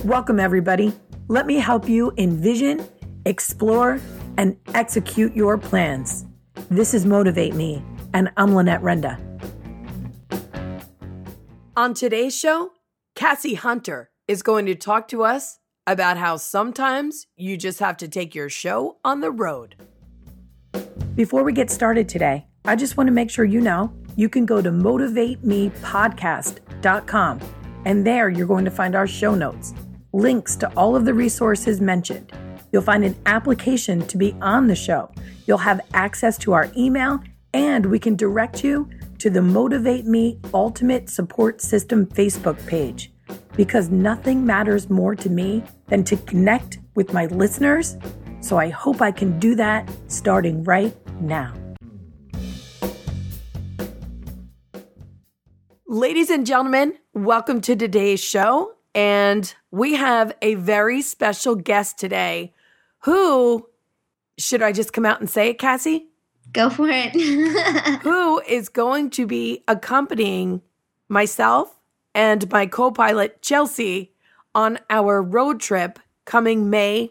Welcome, everybody. Let me help you envision, explore, and execute your plans. This is Motivate Me, and I'm Lynette Renda. On today's show, Cassie Hunter is going to talk to us about how sometimes you just have to take your show on the road. Before we get started today, I just want to make sure you know you can go to motivatemepodcast.com, and there you're going to find our show notes, links to all of the resources mentioned. You'll find an application to be on the show. You'll have access to our email, and we can direct you to the Motivate Me Ultimate Support System Facebook page, because nothing matters more to me than to connect with my listeners. So I hope I can do that starting right now. Ladies and gentlemen, welcome to today's show. And we have a very special guest today who, should I just come out and say it, Cassie? Go for it. Who is going to be accompanying myself and my co-pilot, Chelsea, on our road trip coming May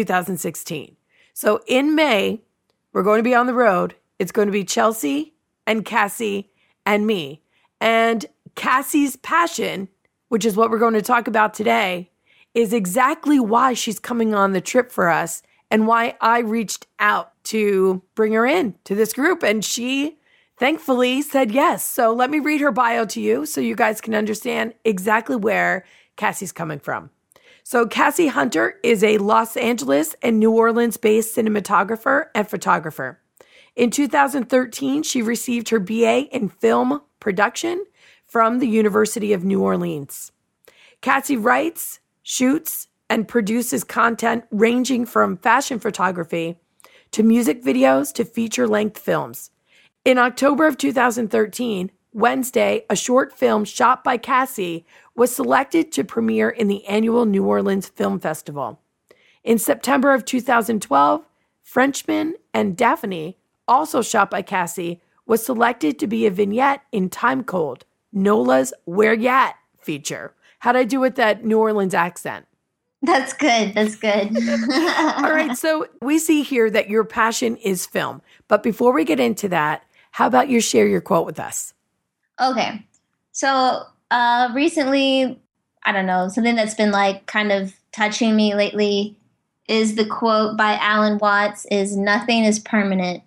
2016. So in May, we're going to be on the road. It's going to be Chelsea and Cassie and me. And Cassie's passion, which is what we're going to talk about today, is exactly why she's coming on the trip for us and why I reached out to bring her in to this group. And she thankfully said yes. So let me read her bio to you so you guys can understand exactly where Cassie's coming from. So Cassie Hunter is a Los Angeles and New Orleans-based cinematographer and photographer. In 2013, she received her BA in film production from the University of New Orleans. Cassie writes, shoots, and produces content ranging from fashion photography to music videos to feature-length films. In October of 2013, Wednesday, a short film shot by Cassie was selected to premiere in the annual New Orleans Film Festival. In September of 2012, Frenchman and Daphne, also shot by Cassie, was selected to be a vignette in Time Cold, NOLA's Where Yat feature. How'd I do with that New Orleans accent? That's good. That's good. All right. So we see here that your passion is film. But before we get into that, how about you share your quote with us? Okay. So recently, I don't know, something that's been like kind of touching me lately is the quote by Alan Watts is nothing is permanent.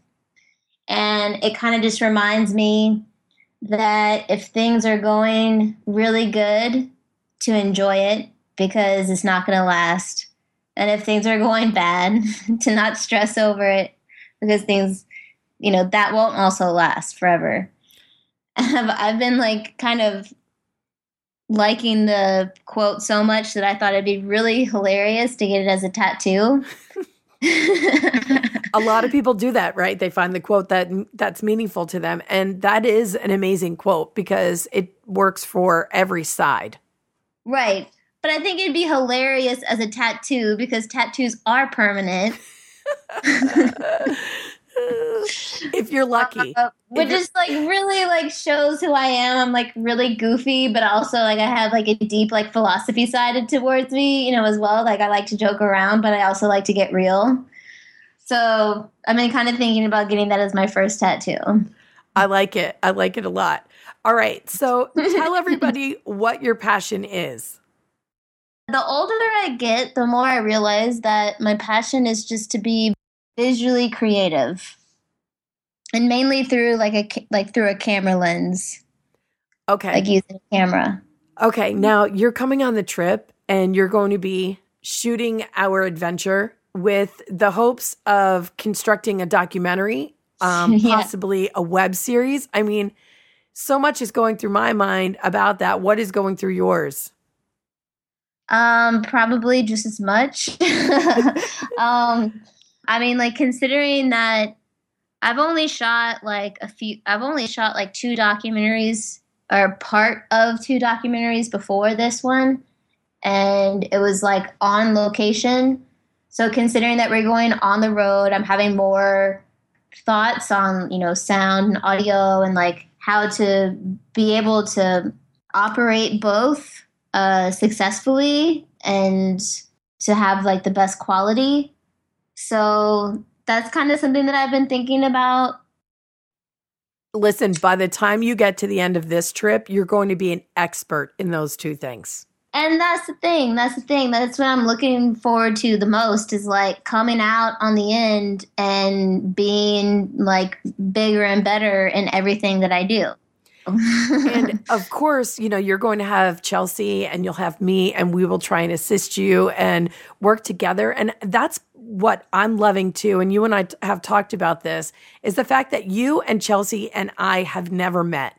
And it kind of just reminds me that if things are going really good, to enjoy it because it's not going to last. And if things are going bad, to not stress over it because things, that won't also last forever. I've been like kind of liking the quote so much that I thought it'd be really hilarious to get it as a tattoo. A lot of people do that, right? They find the quote that's meaningful to them. And that is an amazing quote because it works for every side. Right. But I think it'd be hilarious as a tattoo because tattoos are permanent. If you're lucky. Which is like really like shows who I am. I'm like really goofy, but also like I have like a deep like philosophy side towards me, as well. Like I like to joke around, but I also like to get real. So I've been kind of thinking about getting that as my first tattoo. I like it. I like it a lot. All right. So tell everybody what your passion is. The older I get, the more I realize that my passion is just to be visually creative. And mainly through through a camera lens. Okay. Like using a camera. Okay. Now you're coming on the trip and you're going to be shooting our adventure with the hopes of constructing a documentary, possibly a web series. I mean, so much is going through my mind about that. What is going through yours? Probably just as much. I mean, like considering that I've only shot like two documentaries or part of two documentaries before this one. And it was like on location. So considering that we're going on the road, I'm having more thoughts on, sound and audio and like how to be able to operate both successfully and to have like the best quality. So that's kind of something that I've been thinking about. Listen, by the time you get to the end of this trip, you're going to be an expert in those two things. And that's the thing. That's the thing. That's what I'm looking forward to the most is like coming out on the end and being like bigger and better in everything that I do. And of course, you know, you're going to have Chelsea and you'll have me, and we will try and assist you and work together. And that's what I'm loving too. And you and I have talked about this, is the fact that you and Chelsea and I have never met.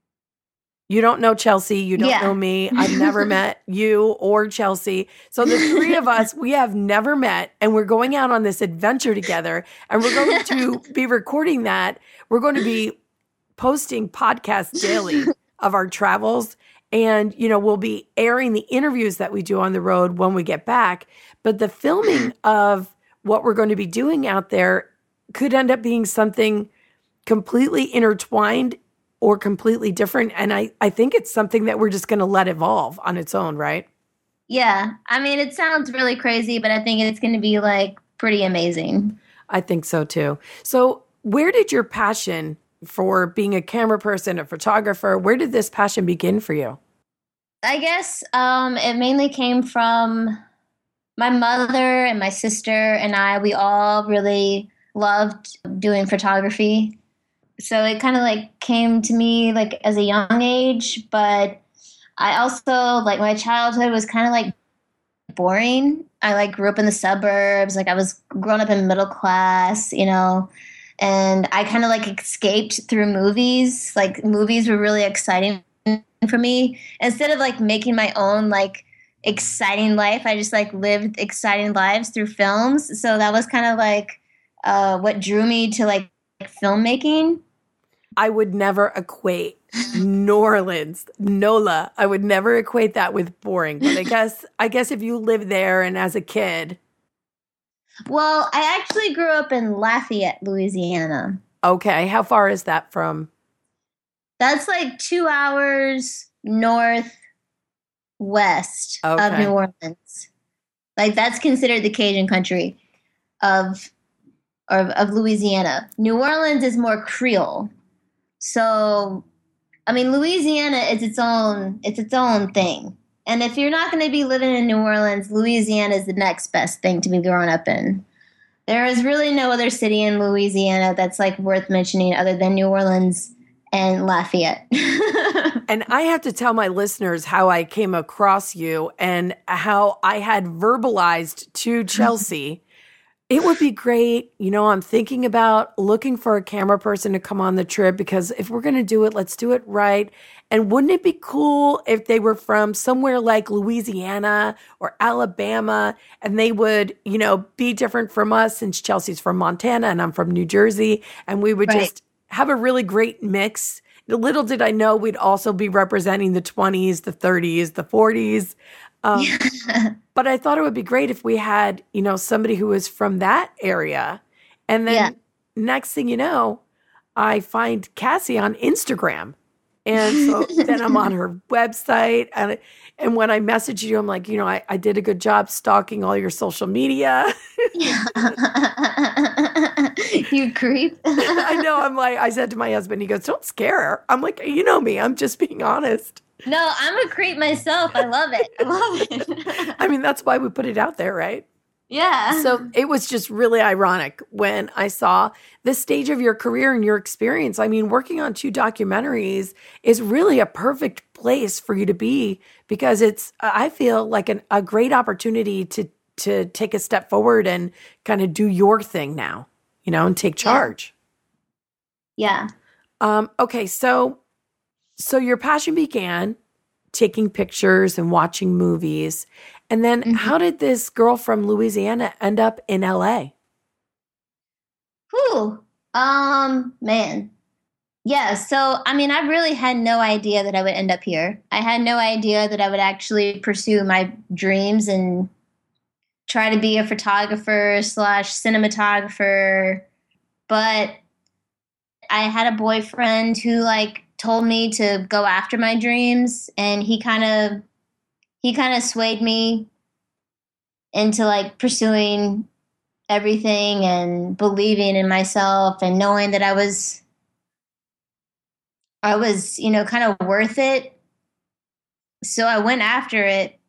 You don't know Chelsea. You don't know me. I've never met you or Chelsea. So the three of us, we have never met, and we're going out on this adventure together, and we're going to be recording that. We're going to be posting podcasts daily of our travels, and, you know, we'll be airing the interviews that we do on the road when we get back. But the filming of what we're going to be doing out there could end up being something completely intertwined or completely different. And I think it's something that we're just going to let evolve on its own, right? Yeah. I mean, it sounds really crazy, but I think it's going to be like pretty amazing. I think so too. So where did your passion for being a camera person, a photographer, where did this passion begin for you? I guess it mainly came from my mother and my sister and I. We all really loved doing photography. So it kind of like came to me like as a young age, but I also like my childhood was kind of like boring. I like grew up in the suburbs, like I was growing up in middle class, you know, and I kind of like escaped through movies. Like movies were really exciting for me. Instead of like making my own like exciting life, I just like lived exciting lives through films. So that was kind of like what drew me to like filmmaking. I would never equate New Orleans, NOLA. I would never equate that with boring. But I guess if you live there and as a kid. Well, I actually grew up in Lafayette, Louisiana. Okay. How far is that from? That's like 2 hours northwest of New Orleans. Like that's considered the Cajun country of Louisiana. New Orleans is more Creole. So, I mean, Louisiana is its own thing. And if you're not going to be living in New Orleans, Louisiana is the next best thing to be growing up in. There is really no other city in Louisiana that's like worth mentioning other than New Orleans and Lafayette. And I have to tell my listeners how I came across you and how I had verbalized to Chelsea, it would be great. You know, I'm thinking about looking for a camera person to come on the trip because if we're going to do it, let's do it right. And wouldn't it be cool if they were from somewhere like Louisiana or Alabama and they would, you know, be different from us since Chelsea's from Montana and I'm from New Jersey. And we would just have a really great mix. Little did I know we'd also be representing the 20s, the 30s, the 40s. But I thought it would be great if we had, you know, somebody who was from that area. And then next thing you know, I find Cassie on Instagram. And so then I'm on her website. And when I message you, I'm like, you know, I did a good job stalking all your social media. You creep. I know. I'm like, I said to my husband, he goes, don't scare her. I'm like, you know me. I'm just being honest. No, I'm a creep myself. I love it. I love it. I mean, that's why we put it out there, right? Yeah. So it was just really ironic when I saw the stage of your career and your experience. I mean, working on 2 documentaries is really a perfect place for you to be because it's, I feel like a great opportunity to take a step forward and kind of do your thing now, you know, and take charge. Yeah. Okay. So your passion began taking pictures and watching movies. And then how did this girl from Louisiana end up in LA? Man. Yeah, so I mean, I really had no idea that I would end up here. I had no idea that I would actually pursue my dreams and try to be a photographer / cinematographer. But I had a boyfriend who like told me to go after my dreams, and he kind of swayed me into like pursuing everything and believing in myself and knowing that I was, kind of worth it. So I went after it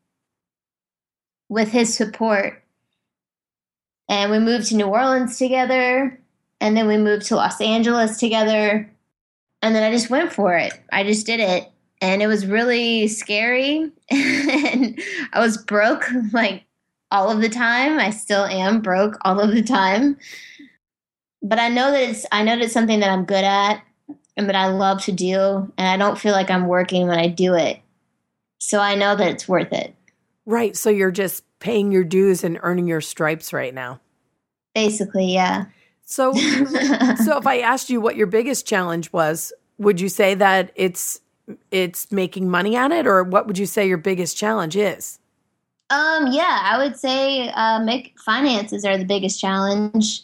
with his support. And we moved to New Orleans together. And then we moved to Los Angeles together. And then I just went for it. I just did it. And it was really scary. And I was broke like all of the time. I still am broke all of the time. But I know that it's something that I'm good at and that I love to do. And I don't feel like I'm working when I do it. So I know that it's worth it. Right. So you're just paying your dues and earning your stripes right now. Basically, yeah. So if I asked you what your biggest challenge was, would you say that it's making money on it, or what would you say your biggest challenge is? Yeah, I would say finances are the biggest challenge.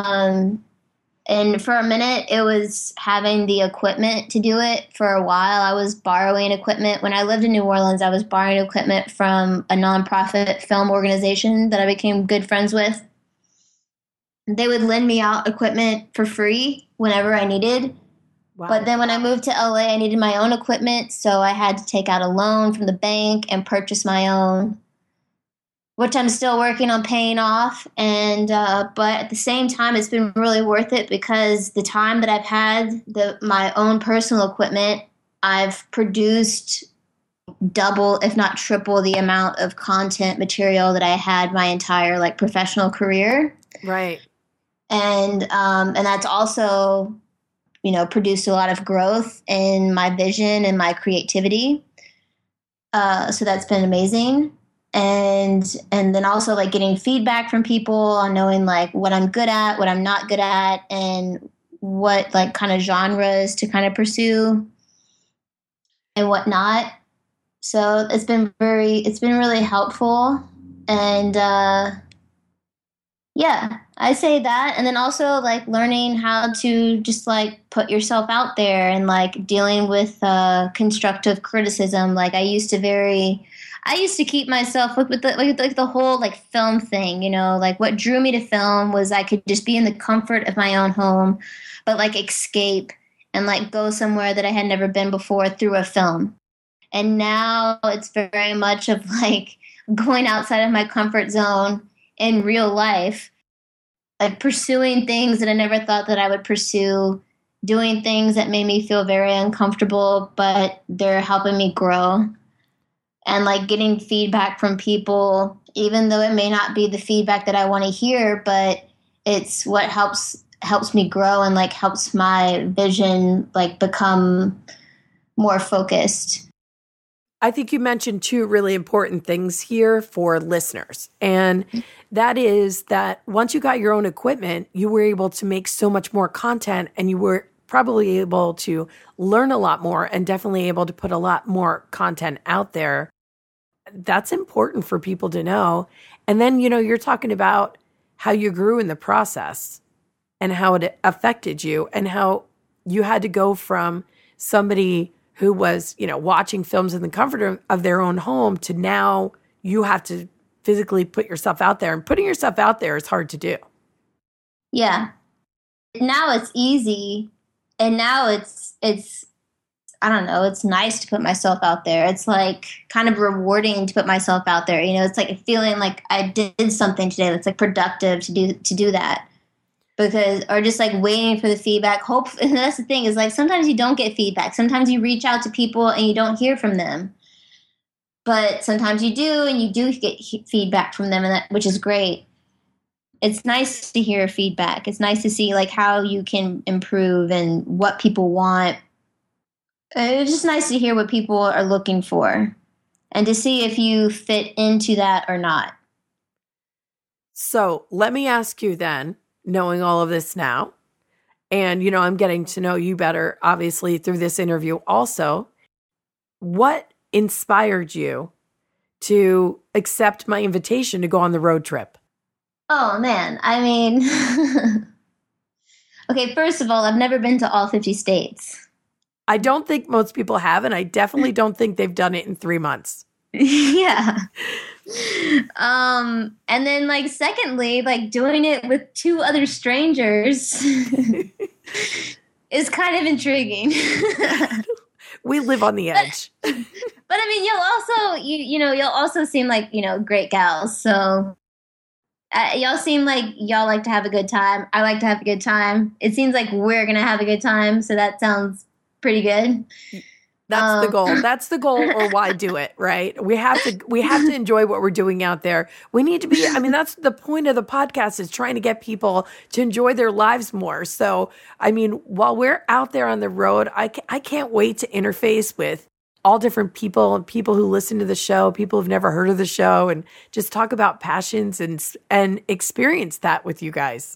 And for a minute, it was having the equipment to do it. For a while, I was borrowing equipment. When I lived in New Orleans, I was borrowing equipment from a nonprofit film organization that I became good friends with. They would lend me out equipment for free whenever I needed. Wow. But then when I moved to LA, I needed my own equipment. So I had to take out a loan from the bank and purchase my own, which I'm still working on paying off. And but at the same time, it's been really worth it because the time that I've had my own personal equipment, I've produced double, if not triple, the amount of content material that I had my entire like professional career. Right. And that's also, produced a lot of growth in my vision and my creativity. So that's been amazing. And then also like getting feedback from people on knowing like what I'm good at, what I'm not good at, and what like kind of genres to kind of pursue and what not. So it's been really helpful. And yeah, I say that. And then also like learning how to just like put yourself out there and like dealing with constructive criticism. Like I used to keep myself with the whole like film thing, like what drew me to film was I could just be in the comfort of my own home, but like escape and like go somewhere that I had never been before through a film. And now it's very much of like going outside of my comfort zone in real life, like pursuing things that I never thought that I would pursue, doing things that made me feel very uncomfortable, but they're helping me grow. And like getting feedback from people, even though it may not be the feedback that I want to hear, but it's what helps me grow and like helps my vision like become more focused. I think you mentioned two really important things here for listeners. And that is that once you got your own equipment, you were able to make so much more content, and you were probably able to learn a lot more and definitely able to put a lot more content out there. That's important for people to know. And then, you're talking about how you grew in the process and how it affected you and how you had to go from somebody who was, watching films in the comfort of their own home to now you have to physically put yourself out there. And putting yourself out there is hard to do. Yeah. Now it's easy. And now it's I don't know, it's nice to put myself out there. It's like kind of rewarding to put myself out there. It's like feeling like I did something today that's like productive to do that. Or just like waiting for the feedback. And that's the thing is like sometimes you don't get feedback. Sometimes you reach out to people and you don't hear from them. But sometimes you do, and you do get feedback from them, which is great. It's nice to hear feedback. It's nice to see like how you can improve and what people want. It's just nice to hear what people are looking for and to see if you fit into that or not. So let me ask you then, knowing all of this now, and, I'm getting to know you better, obviously, through this interview also, what inspired you to accept my invitation to go on the road trip? Oh, man. I mean, okay, first of all, I've never been to all 50 states. I don't think most people have, and I definitely don't think they've done it in 3 months. Yeah. And then like secondly, like doing it with two other strangers is kind of intriguing. We live on the edge. But I mean, you'll also seem like, great gals. So y'all seem like y'all like to have a good time. I like to have a good time. It seems like we're going to have a good time. So that sounds pretty good. That's the goal. That's the goal, or why do it, right? We have to enjoy what we're doing out there. We need to be, I mean, that's the point of the podcast, is trying to get people to enjoy their lives more. So, I mean, while we're out there on the road, I can't wait to interface with all different people and people who listen to the show, people who've never heard of the show, and just talk about passions and experience that with you guys.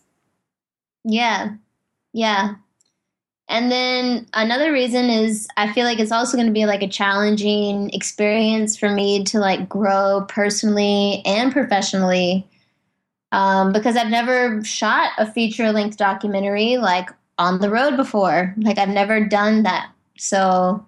Yeah. Yeah. And then another reason is I feel like it's also going to be like a challenging experience for me to like grow personally and professionally, because I've never shot a feature-length documentary like on the road before. Like I've never done that. So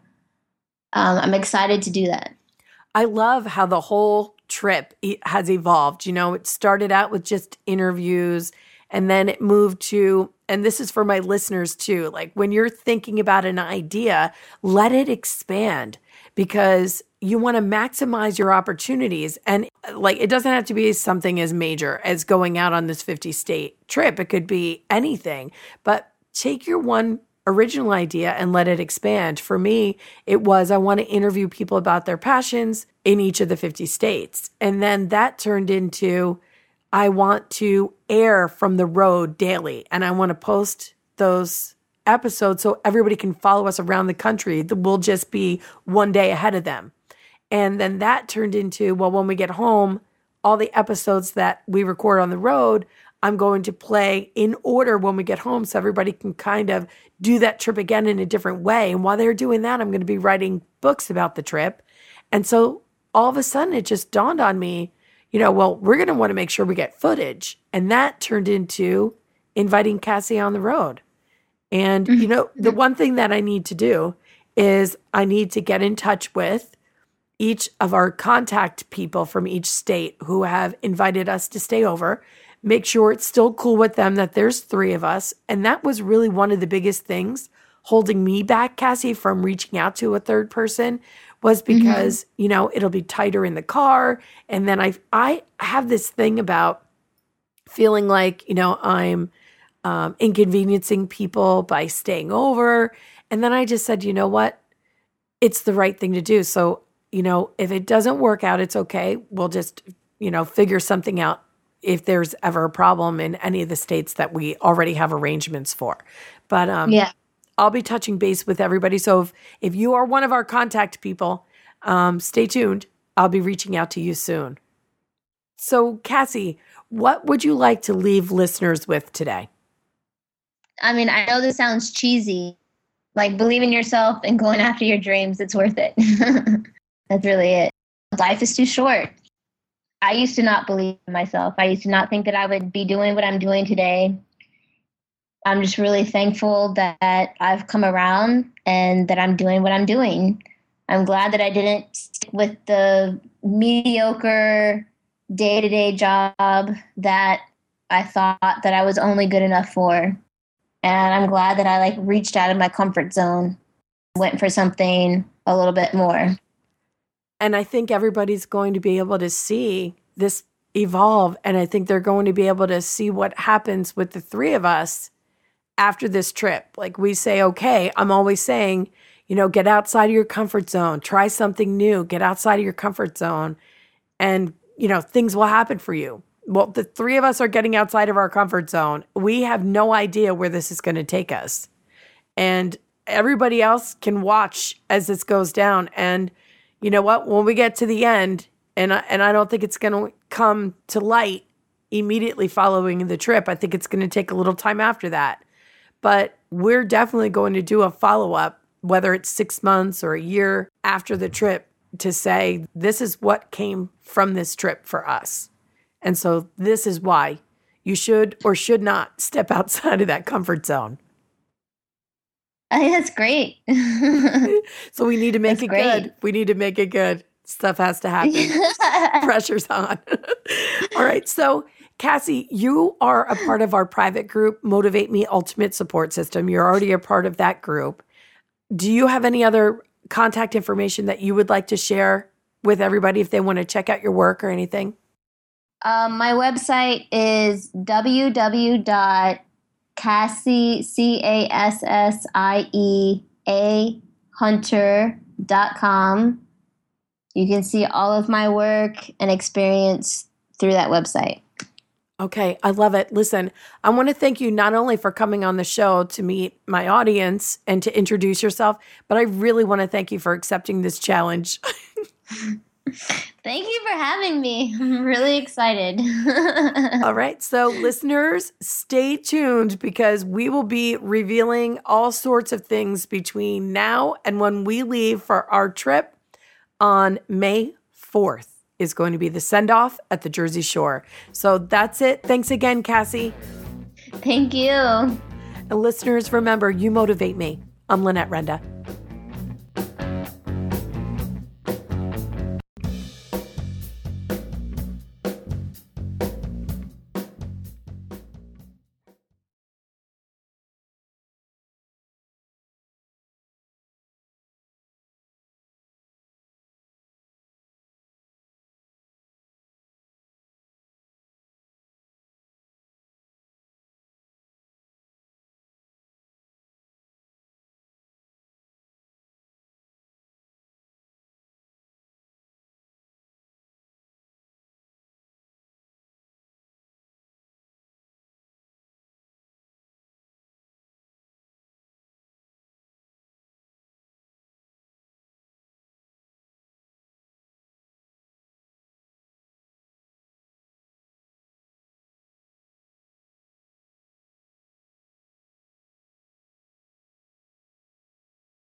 I'm excited to do that. I love how the whole trip has evolved. It started out with just interviews, and then it moved to, and this is for my listeners too, like when you're thinking about an idea, let it expand, because you want to maximize your opportunities. And like, it doesn't have to be something as major as going out on this 50-state trip. It could be anything, but take your one original idea and let it expand. For me, it was, I want to interview people about their passions in each of the 50 states. And then that turned into, I want to air from the road daily, and I want to post those episodes so everybody can follow us around the country. We'll just be one day ahead of them. And then that turned into, well, when we get home, all the episodes that we record on the road, I'm going to play in order when we get home so everybody can kind of do that trip again in a different way. And while they're doing that, I'm going to be writing books about the trip. And so all of a sudden it just dawned on me, well, we're going to want to make sure we get footage. And that turned into inviting Cassie on the road. And, the one thing that I need to do is I need to get in touch with each of our contact people from each state who have invited us to stay over, make sure it's still cool with them that there's 3 of us. And that was really one of the biggest things holding me back, Cassie, from reaching out to a third person, was because, it'll be tighter in the car. And then I have this thing about feeling like, I'm inconveniencing people by staying over. And then I just said, you know what? It's the right thing to do. So, if it doesn't work out, it's okay. We'll just, figure something out if there's ever a problem in any of the states that we already have arrangements for. But yeah. I'll be touching base with everybody. So if you are one of our contact people, stay tuned. I'll be reaching out to you soon. So Cassie, what would you like to leave listeners with today? I mean, I know this sounds cheesy. Like, believe in yourself and going after your dreams. It's worth it. That's really it. Life is too short. I used to not believe in myself. I used to not think that I would be doing what I'm doing today. I'm just really thankful that I've come around and that I'm doing what I'm doing. I'm glad that I didn't stick with the mediocre day-to-day job that I thought that I was only good enough for. And I'm glad that I reached out of my comfort zone, went for something a little bit more. And I think everybody's going to be able to see this evolve. And I think they're going to be able to see what happens with the 3 of us after this trip. Like we say, okay, I'm always saying, get outside of your comfort zone, try something new, get outside of your comfort zone, and, things will happen for you. Well, the 3 of us are getting outside of our comfort zone. We have no idea where this is going to take us. And everybody else can watch as this goes down. And you know what? When we get to the end, and I don't think it's going to come to light immediately following the trip. I think it's going to take a little time after that. But we're definitely going to do a follow-up, whether it's 6 months or a year after the trip, to say, this is what came from this trip for us. And so this is why you should or should not step outside of that comfort zone. I think that's great. So we need to make it good. We need to make it good. Stuff has to happen. Pressure's on. All right. So, Cassie, you are a part of our private group, Motivate Me Ultimate Support System. You're already a part of that group. Do you have any other contact information that you would like to share with everybody if they want to check out your work or anything? My website is www.cassieahunter.com. You can see all of my work and experience through that website. Okay, I love it. Listen, I want to thank you not only for coming on the show to meet my audience and to introduce yourself, but I really want to thank you for accepting this challenge. Thank you for having me. I'm really excited. All right, so listeners, stay tuned because we will be revealing all sorts of things between now and when we leave for our trip on May 4th. Is going to be the send-off at the Jersey Shore. So that's it. Thanks again, Cassie. Thank you. And listeners, remember, you motivate me. I'm Lynette Renda.